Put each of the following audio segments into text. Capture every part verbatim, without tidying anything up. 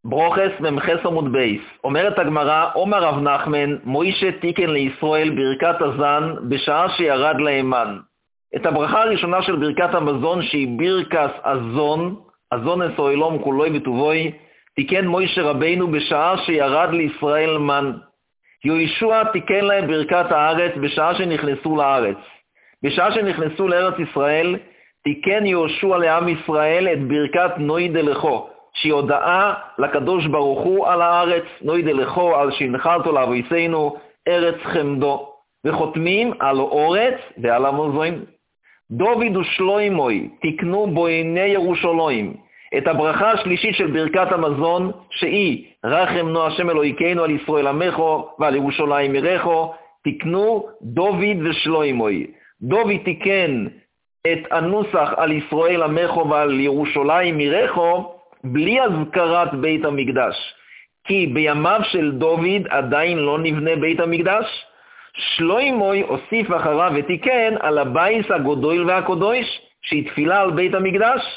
ברוכס ממחס עמוד בייס. אומרת הגמרא, אומר רב נחמן, מוישה תיקן לישראל ברכת הזן בשעה שירד לאמן. את הברכה הראשונה של ברכת המזון שהיא ברכס הזון, הזון אסוילום כולוי וטובוי, תיקן מוישה רבינו בשעה שירד לישראל מן. יהושע תיקן להם ברכת הארץ בשעה שנכנסו לארץ. בשעה שנכנסו לארץ ישראל, תיקן יהושע לעם ישראל את ברכת נוי דלכו, שהיא הודעה לקדוש ברוך הוא על הארץ, נוי דלכו על שהנחלתו לאבויסנו, ארץ חמדו, וחותמים על אורץ ועל המזון. דוד ושלוימוי תיקנו בויני ירושלים, את הברכה השלישית של ברכת המזון, שהיא רחם נו השם אלוהינו על ישראל עמךו ועל ירושלים יראכו, תיקנו דוד ושלוימוי. דוד תיקן את הנוסח על ישראל עמךו ועל ירושלים יראכו בלי הזכרת בית המקדש, כי בימיו של דוד עדיין לא נבנה בית המקדש. שלוימוי הוסיף אחריו ותיקן על הבייס הגדול והקדוש, שהיא תפילה על בית המקדש.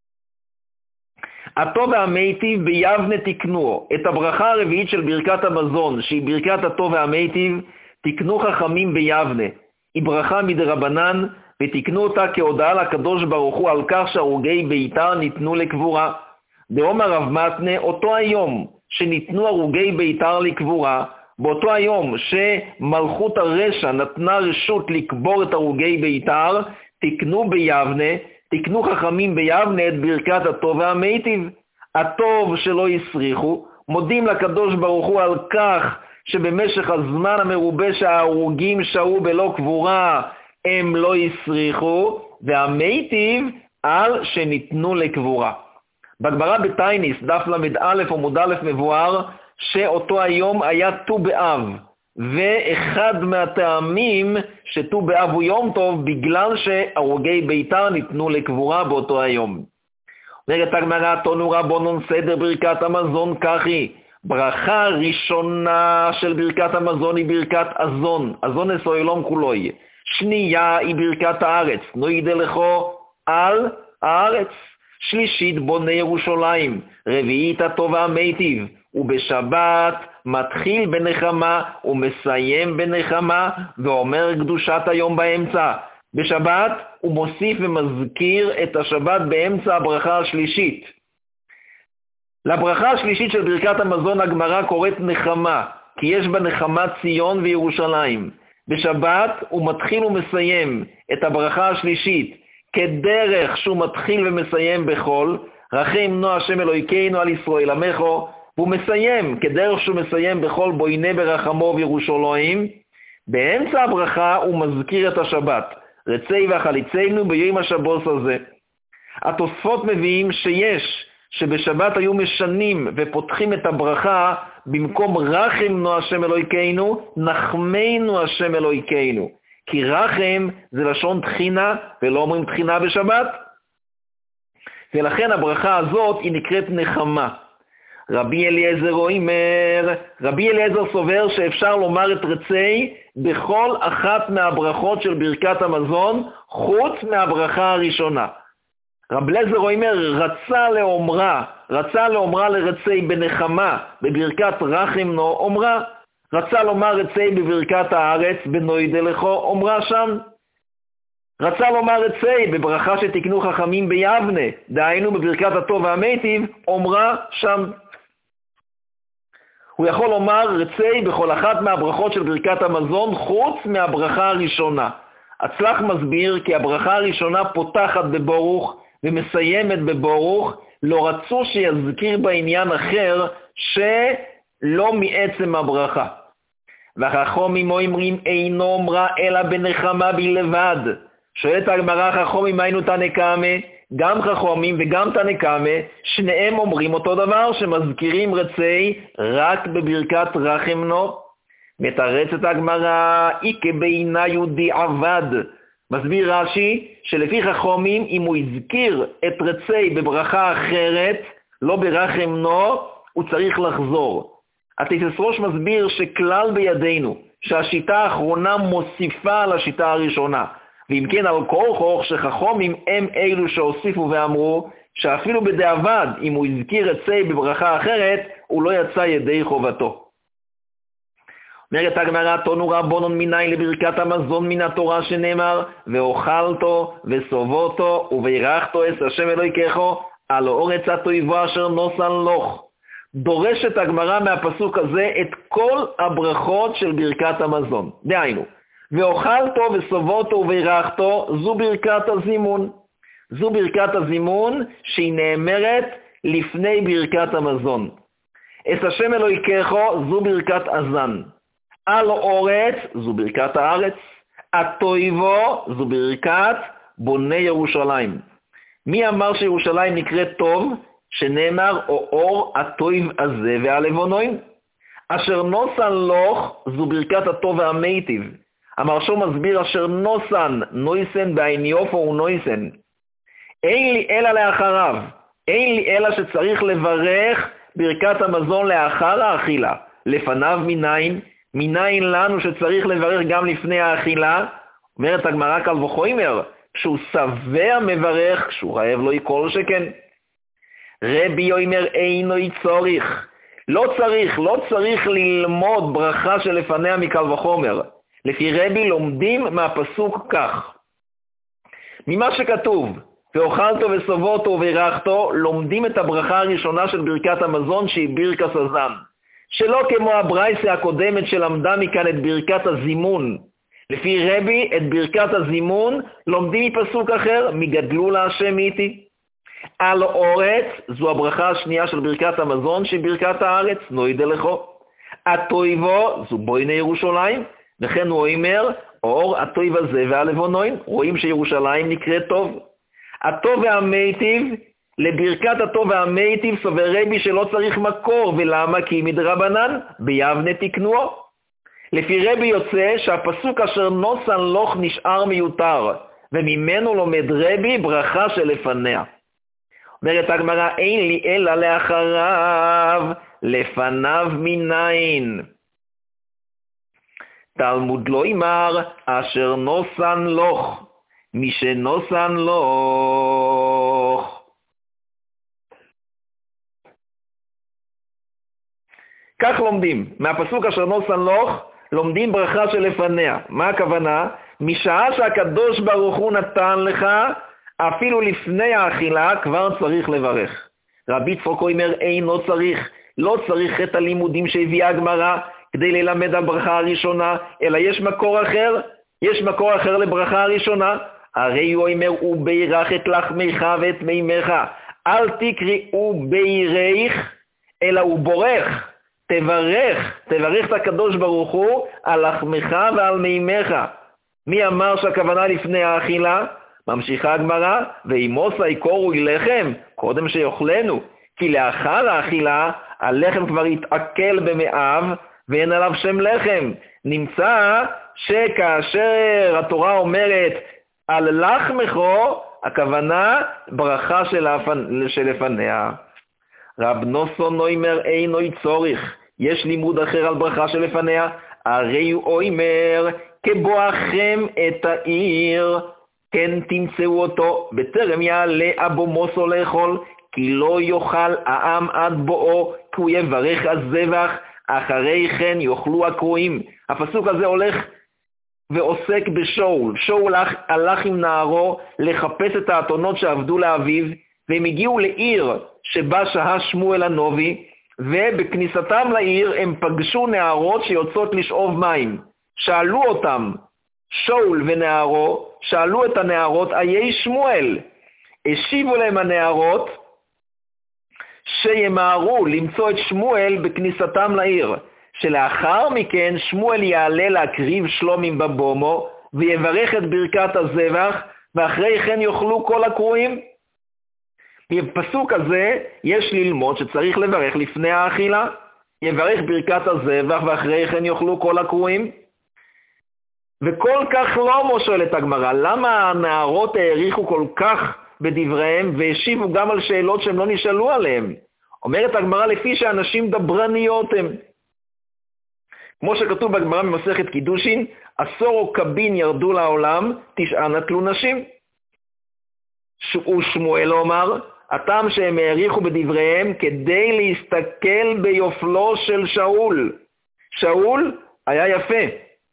הטוב והמיטיב ביבנה תקנו, את הברכה הרביעית של ברכת המזון, שהיא ברכת הטוב והמיטיב, תקנו חכמים ביבנה. היא ברכה מדרבנן, ותקנו אותה כהודעה לקדוש ברוך הוא על כך שהרוגי ביתר ניתנו לקבורה. דאמר רב מתנה, אותו היום שניתנו הרוגי ביתר לקבורה, באותו היום שמלכות הרשע נתנה רשות לקבור את הרוגי ביתר, תקנו ביבנה, תקנו חכמים ביבנה את ברכת הטוב והמיטיב. הטוב שלא יסריחו, מודים לקדוש ברוך הוא על כך שבמשך הזמן המרובה שההרוגים שהו בלא קבורה הם לא יסריחו, והמיטיב על שניתנו לקבורה. בגמרא בתייניס, דף למד א' עמוד א' מבואר שאותו היום היה ט"ו באב, ואחד מהטעמים שט"ו באב הוא יום טוב בגלל שהרוגי ביתר ניתנו לקבורה באותו היום. אומרת הגמרא, תנו רבונון סדר ברכת המזון ככי, ברכה ראשונה של ברכת המזון היא ברכת הזון, הזון אסוילום כולוי. שנייה היא ברכת הארץ, נוי דלכו על הארץ. שלישית בונה ירושלים, רביעית הטוב והמיטיב, ובשבת מתחיל בנחמה ומסיים בנחמה ואומר קדושת היום באמצע. בשבת הוא מוסיף ומזכיר את השבת באמצע הברכה השלישית. לברכה השלישית של ברכת המזון הגמרא קוראת נחמה, כי יש בה נחמת ציון וירושלים. בשבת הוא מתחיל ומסיים את הברכה השלישית כדרך שהוא מתחיל ומסיים בכל, רחם נו השם אלוהינו על ישראל עמךו, והוא מסיים כדרך שהוא מסיים בכל בויני ברחמו וירושלים. באמצע הברכה הוא מזכיר את השבת, רצי וחליצנו ביום השבוס הזה. התוספות מביאים שיש, שבשבת היו משנים ופותחים את הברכה, במקום רחם נו השם אלוהינו, נחמנו השם אלוהינו. כי רחם זה לשון תחינה, ולא אומרים תחינה בשבת. ולכן הברכה הזאת היא נקראת נחמה. רבי אליעזר אומר, רבי אליעזר סובר שאפשר לומר את רצי בכל אחת מהברכות של ברכת המזון, חוץ מהברכה הראשונה. רבי אליעזר אומר, רצה לאומרה, רצה לאומרה לרצי בנחמה, בברכת רחם נו אומרה, רצה לומר רצי בברכת הארץ בנוי דלכו אומרה שם. רצה לומר רצי בברכה שתקנו חכמים ביבנה, דהיינו בברכת הטוב והמיטיב, אומרה שם. הוא יכול לומר רצי בכל אחת מהברכות של ברכת המזון חוץ מהברכה הראשונה. הצלח מסביר כי הברכה הראשונה פותחת בברוך ומסיימת בברוך, לא רצו שיזכיר בעניין אחר שלא מעצם הברכה. והחכמים אומרים אינו אומרה אלא בנחמה בלבד. שואלת הגמרא, חכמים היינו תנקמה, גם חכמים וגם תנקמה, שניהם אומרים אותו דבר, שמזכירים רצי רק בברכת רחם נו. מתרצת הגמרא, איקה בעינה יהודי עבד. מסביר רש"י שלפי חכמים אם הוא הזכיר את רצי בברכה אחרת, לא ברחם נו, הוא צריך לחזור. התוספות ראש מסביר שכלל בידינו, שהשיטה האחרונה מוסיפה על השיטה הראשונה. ואם כן על כל חוך שחכמים הם אלו שהוסיפו ואמרו, שאפילו בדיעבד, אם הוא הזכיר את זה בברכה אחרת, הוא לא יצא ידי חובתו. אומרת הגמרא, תנו רבונן מניין לברכת המזון מן התורה שנאמר, ואוכלתו וסובותו ובירכתו את השם אלוהיכך על הארץ הטובה אשר נוסן לך. דורשת הגמרא מהפסוק הזה את כל הברכות של ברכת המזון. דהיינו, ואוכלתו וסובותו ובירכתו, זו ברכת הזימון. זו ברכת הזימון שהיא נאמרת לפני ברכת המזון. את השם אלוהיכך זו ברכת אזן. על הארץ זו ברכת הארץ. הטויבו זו ברכת בוני ירושלים. מי אמר שירושלים נקראת טוב? שנאמר או אור הטויב הזה והלבונוין. אשר נוסן לוך זו ברכת הטוב והמיטיב. המרשו מסביר אשר נוסן נויסן בעין יופו ונויסן. אין לי אלא לאחריו. אין לי אלא שצריך לברך ברכת המזון לאחר האכילה. לפניו מניין, מניין לנו שצריך לברך גם לפני האכילה. אומרת הגמרא קל וחומר, כשהוא שבע מברך, כשהוא רעב לא יקול שכן. רבי אומר אינו צורך. לא צריך, לא צריך ללמוד ברכה שלפניה מקל וחומר. לפי רבי לומדים מהפסוק כך. ממה שכתוב, ואוכלתו וסובותו ובירכתו, לומדים את הברכה הראשונה של ברכת המזון שהיא ברכת הזן. שלא כמו הברייסה הקודמת שלמדה מכאן את ברכת הזימון. לפי רבי את ברכת הזימון לומדים מפסוק אחר, מגדלו להשם איתי. על הארץ, זו הברכה השנייה של ברכת המזון שהיא ברכת הארץ, נוידה לכו. הטויבו, זו בויני ירושלים, וכן הוא אומר, אור הטויב הזה והלבונוין, רואים שירושלים נקראת טוב. הטוב והמיטיב, לברכת הטוב והמיטיב סובר רבי שלא צריך מקור, ולמה? כי מדרבנן ביבנה תקנוהו. לפי רבי יוצא שהפסוק אשר נוסן לוך נשאר מיותר, וממנו לומד רבי ברכה שלפניה. אומרת הגמרא, אין לי אלא לאחריו, לפניו מניין. תלמוד לא אמר, אשר נוסן לוך, מי שנוסן לוך. כך לומדים, מהפסוק אשר נוסן לוך, לומדים ברכה שלפניה. מה הכוונה? משעה שהקדוש ברוך הוא נתן לך, אפילו לפני האכילה כבר צריך לברך. רבי צפוק אומר, אינו צריך, לא צריך את הלימודים שהביאה הגמרא כדי ללמד על ברכה הראשונה, אלא יש מקור אחר, יש מקור אחר לברכה הראשונה. הרי הוא אומר, ובירך את לחמך ואת מימך, אל תקראו בירך, אלא הוא בורך. תברך, תברך את הקדוש ברוך הוא על לחמך ועל מימך. מי אמר שהכוונה לפני האכילה? ממשיכה הגמרא, ואימוסה יקורו לחם, קודם שיאכלנו, כי לאחר האכילה, הלחם כבר יתעכל במאב, ואין עליו שם לחם. נמצא שכאשר התורה אומרת, על לחמך, הכוונה ברכה שלפניה. רב נוסון אומר, אינו צורך, יש לימוד אחר על ברכה שלפניה, הרי הוא אומר, כבואכם את העיר, כן תמצאו אותו, בטרם יעלה אבו מוסו לאכול, כי לא יאכל העם עד בואו, כי הוא יברך הזבח, אחרי כן יאכלו הקרואים. הפסוק הזה הולך ועוסק בשאול. שאול הלך עם נערו לחפש את האתונות שעבדו לאביו, והם הגיעו לעיר שבה שהה שמואל הנובי, ובכניסתם לעיר הם פגשו נערות שיוצאות לשאוב מים. שאלו אותם, שאול ונערו, שאלו את הנערות, איי שמואל? השיבו להם הנערות שימהרו למצוא את שמואל בכניסתם לעיר, שלאחר מכן שמואל יעלה להקריב שלומים בבומו, ויברך את ברכת הזבח, ואחרי כן יאכלו כל הקרואים. בפסוק הזה יש ללמוד שצריך לברך לפני האכילה, יברך ברכת הזבח, ואחרי כן יאכלו כל הקרואים. וכל כך לא מושל את הגמרא, למה הנערות העריכו כל כך בדבריהם, והשיבו גם על שאלות שהם לא נשאלו עליהם? אומרת הגמרא, לפי שאנשים דברניות הם. כמו שכתוב בגמרא במסכת קידושין, עשור או קבין ירדו לעולם, תשעה נטלו נשים. ושמואל אומר, הטעם שהם העריכו בדבריהם כדי להסתכל ביופלו של שאול. שאול היה יפה.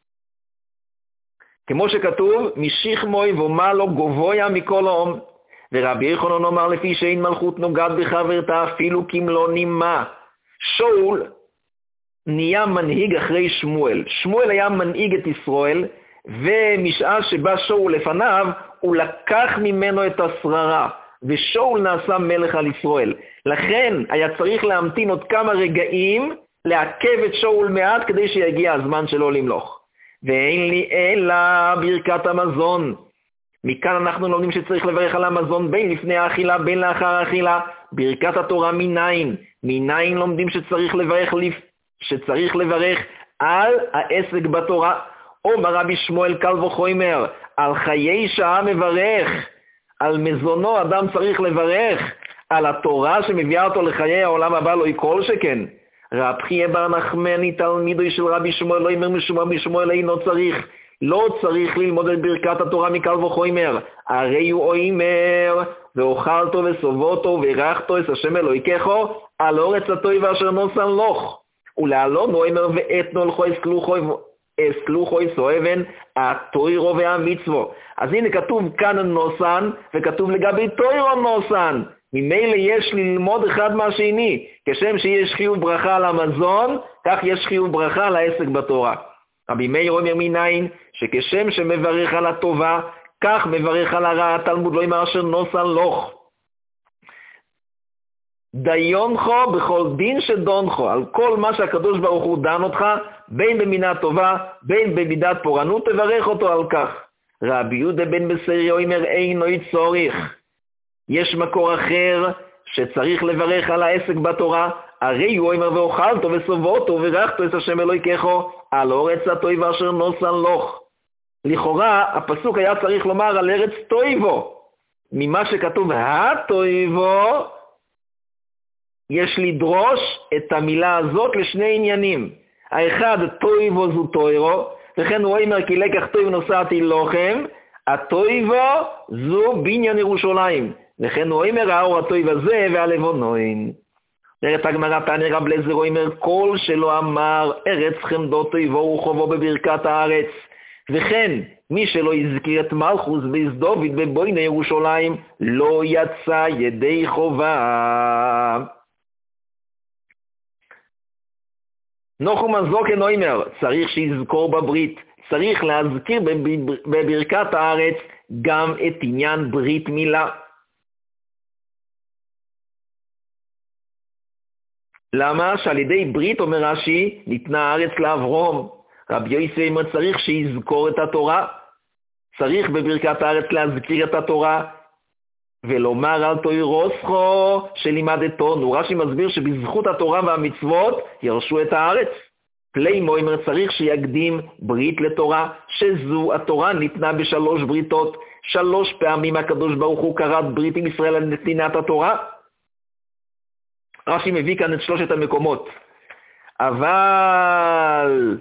כמו שכתוב, משכמוי ומעלו גבוה מכל העם. ורבי יוחנן אומר לפי שאין מלכות נוגעת בחברתה אפילו כמלוא נימה. שאול נהיה מנהיג אחרי שמואל. שמואל היה מנהיג את ישראל, ומשעה שבא שאול לפניו, הוא לקח ממנו את השררה, ושאול נעשה מלך על ישראל. לכן היה צריך להמתין עוד כמה רגעים, לעכב את שאול מעט כדי שיגיע הזמן שלו למלוך. ואין לי אלא ברכת המזון. מכאן אנחנו לומדים שצריך לברך על המזון בין לפני האכילה, בין לאחר האכילה. ברכת התורה מניין. מניין לומדים שצריך לברך, שצריך לברך על העסק בתורה. אומר רבי שמואל קל וחומר, על חיי שעה מברך, על מזונו אדם צריך לברך, על התורה שמביאה אותו לחיי העולם הבא לא יקול שכן. רב חייא בר נחמני תלמידו של רבי שמואל לא אומר משום רבי שמואל אינו צריך, לא צריך ללמוד את ברכת התורה מקל וחומר, הרי הוא אומר, ואוכלתו וסובותו וברכתו את השם אלוהיכךו על אורץ הטוב אשר נוסן לוך, ולעלון הוא אומר ואתנו לכו אסקלוכו אסקלוכו סואבן התוירו והמצוו. אז הנה כתוב כאן נוסן וכתוב לגבי תוירו נוסן. ממילא יש ללמוד אחד מהשני. כשם שיש חיוב ברכה על המזון, כך יש חיוב ברכה על העסק בתורה. רבי מאיר אומר מניין שכשם שמברך על הטובה, כך מברך על הרע. התלמוד לא אמר אשר נוסן לוך. דיונכו בכל דין שדונכו, על כל מה שהקדוש ברוך הוא דן אותך, בין במינה טובה, בין במידת פורענות, תברך אותו על כך. רבי יהודה בן בשרי אומר אינו צורך. יש מקור אחר שצריך לברך על העסק בתורה, הרי הוא אומר ואוכלתו וסובותו וברכתו את השם אלוהיכךו על אורץ הטוב אשר נוסן לוך. לכאורה הפסוק היה צריך לומר על ארץ טויבו. ממה שכתוב הטויבו, יש לדרוש את המילה הזאת לשני עניינים. האחד, טויבו זו טוירו, וכן הוא אומר כי לקח טויב נוסעתי לוחם, הטויבו זו בניין ירושלים, וכן הוא אומר האור הטויב הזה והלבונוין. אומרת הגמרא תניא רב אליעזר אומר כל שלא אמר ארץ חמדו טויבו וחובו בברכת הארץ, וכן מי שלא הזכיר את מלכוס דוד בבויני ירושלים לא יצא ידי חובה. נוחום הזוקן אומר, צריך שיזכור בברית, צריך להזכיר בברכת הארץ גם את עניין ברית מילה. למה? שעל ידי ברית, אומר רש"י, ניתנה הארץ לאברהם. רבי יוסי אומר, צריך שיזכור את התורה, צריך בברכת הארץ להזכיר את התורה, ולומר על תוירוסכו שלימדתנו. רש"י מסביר שבזכות התורה והמצוות ירשו את הארץ. פלימו אומר צריך שיקדים ברית לתורה, שזו התורה ניתנה בשלוש בריתות. שלוש פעמים הקדוש ברוך הוא קרא ברית עם ישראל על נתינת התורה. רש"י מביא כאן את שלושת המקומות. אבל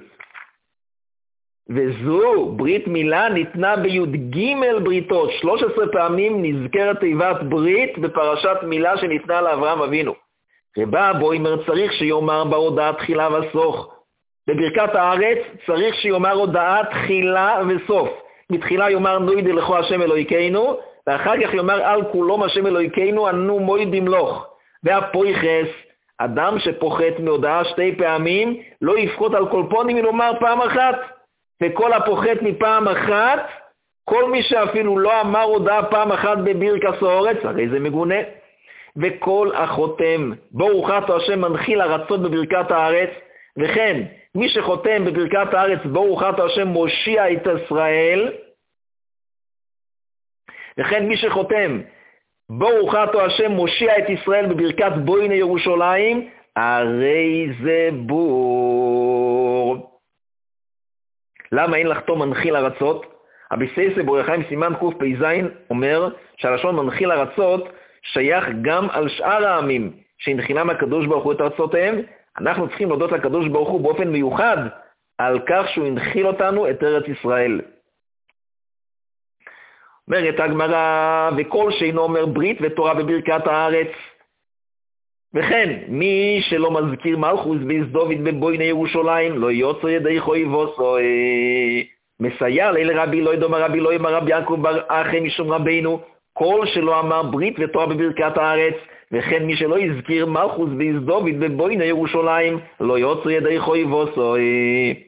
וזו ברית מילה ניתנה בי"ג בריתות, שלוש עשרה פעמים נזכרת תיבת ברית בפרשת מילה שניתנה לאברהם אבינו. רבה בו אומר צריך שיאמר בהודעה תחילה וסוף. בברכת הארץ צריך שיאמר הודעה תחילה וסוף. מתחילה יאמר נוידי לכו השם אלוהיכנו, ואחר כך יאמר על כולום השם אלוהיכנו אנו מוידים לוך. והפויחס, אדם שפוחת מהודעה שתי פעמים, לא יפחות על כל פונים לומר פעם אחת. וכל הפוחת מפעם אחת, כל מי שאפילו לא אמר הודעה פעם אחת בברכת הארץ, הרי זה מגונה. וכל החותם, ברוך אתה השם מנחיל הרצות בברכת הארץ, וכן מי שחותם בברכת הארץ, ברוך אתה השם מושיע את ישראל, וכן מי שחותם, ברוך אתה השם מושיע את ישראל בברכת בויני ירושלים, הרי זה בור. למה אין לחתום מנחיל ארצות? רבי סייסא באור החיים סימן קפ"ז אומר שהלשון מנחיל ארצות שייך גם על שאר העמים שהנחילם הקדוש ברוך הוא את ארצותיהם. אנחנו צריכים להודות לקדוש ברוך הוא באופן מיוחד על כך שהוא הנחיל אותנו את ארץ ישראל. אומרת הגמרא, וכל שאינו אומר ברית ותורה בברכת הארץ. וכן, מי שלא מזכיר מלכוס ביס דוד בבויני ירושלים, לא יוצא ידי חויבוסו, מסייע ליל רבי לא ידום רבי לא יאמר רבי יעקב בר אחי משום רבינו, כל שלא אמר ברית ותורה בברכת הארץ, וכן מי שלא הזכיר מלכוס ביס דוד בבויני ירושלים, לא יוצא ידי חויבוסו.